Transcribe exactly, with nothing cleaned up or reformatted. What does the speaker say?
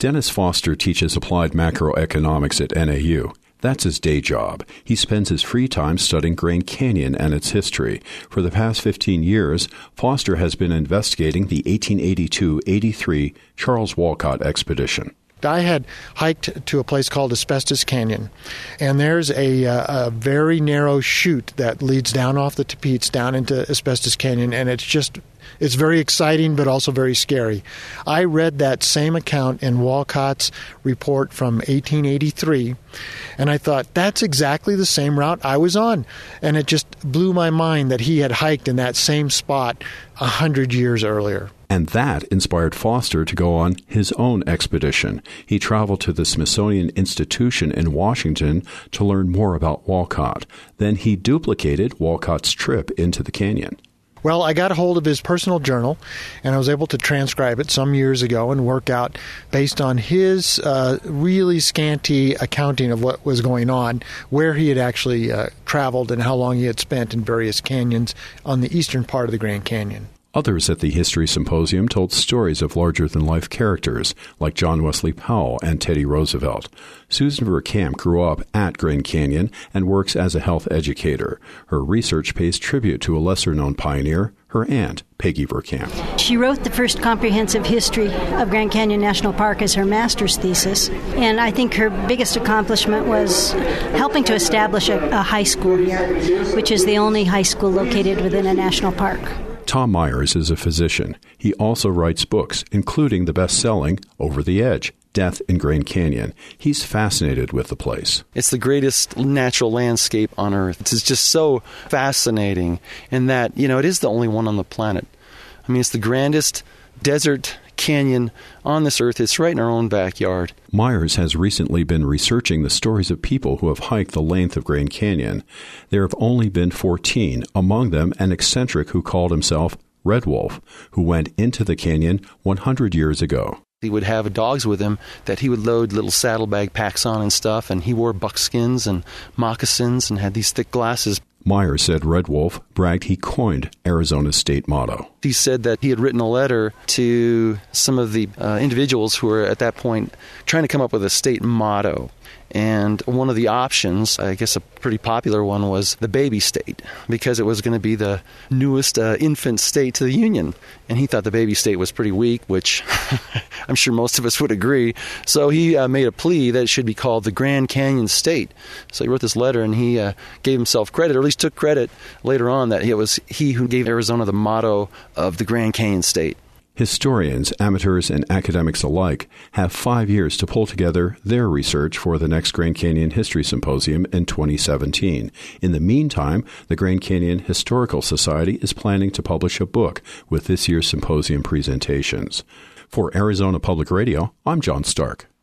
Dennis Foster teaches applied macroeconomics at N A U. That's his day job. He spends his free time studying Grand Canyon and its history. For the past fifteen years, Foster has been investigating the eighteen eighty-two eighty-three Charles Walcott expedition. I had hiked to a place called Asbestos Canyon, and there's a, uh, a very narrow chute that leads down off the Tapeats down into Asbestos Canyon, and it's just it's very exciting but also very scary. I read that same account in Walcott's report from eighteen eighty-three, and I thought, that's exactly the same route I was on, and it just blew my mind that he had hiked in that same spot a hundred years earlier. And that inspired Foster to go on his own expedition. He traveled to the Smithsonian Institution in Washington to learn more about Walcott. Then he duplicated Walcott's trip into the canyon. Well, I got a hold of his personal journal, and I was able to transcribe it some years ago and work out, based on his uh, really scanty accounting of what was going on, where he had actually uh, traveled and how long he had spent in various canyons on the eastern part of the Grand Canyon. Others at the History Symposium told stories of larger-than-life characters like John Wesley Powell and Teddy Roosevelt. Susan Verkamp grew up at Grand Canyon and works as a health educator. Her research pays tribute to a lesser-known pioneer, her aunt, Peggy Verkamp. She wrote the first comprehensive history of Grand Canyon National Park as her master's thesis, and I think her biggest accomplishment was helping to establish a, a high school here, which is the only high school located within a national park. Tom Myers is a physician. He also writes books, including the best-selling Over the Edge, Death in Grand Canyon. He's fascinated with the place. It's the greatest natural landscape on Earth. It's just so fascinating in that, you know, it is the only one on the planet. I mean, it's the grandest desert canyon on this earth. It's right in our own backyard. Myers has recently been researching the stories of people who have hiked the length of Grand Canyon. There have only been fourteen, among them an eccentric who called himself Red Wolf, who went into the canyon one hundred years ago. He would have dogs with him that he would load little saddlebag packs on and stuff, and he wore buckskins and moccasins and had these thick glasses. Myers said Red Wolf bragged he coined Arizona's state motto. He said that he had written a letter to some of the uh, individuals who were at that point trying to come up with a state motto. And one of the options, I guess a pretty popular one, was the baby state, because it was going to be the newest uh, infant state to the Union. And he thought the baby state was pretty weak, which I'm sure most of us would agree. So he uh, made a plea that it should be called the Grand Canyon State. So he wrote this letter, and he uh, gave himself credit, or at least took credit later on, that it was he who gave Arizona the motto of the Grand Canyon State. Historians, amateurs, and academics alike have five years to pull together their research for the next Grand Canyon History Symposium in twenty seventeen. In the meantime, the Grand Canyon Historical Society is planning to publish a book with this year's symposium presentations. For Arizona Public Radio, I'm John Stark.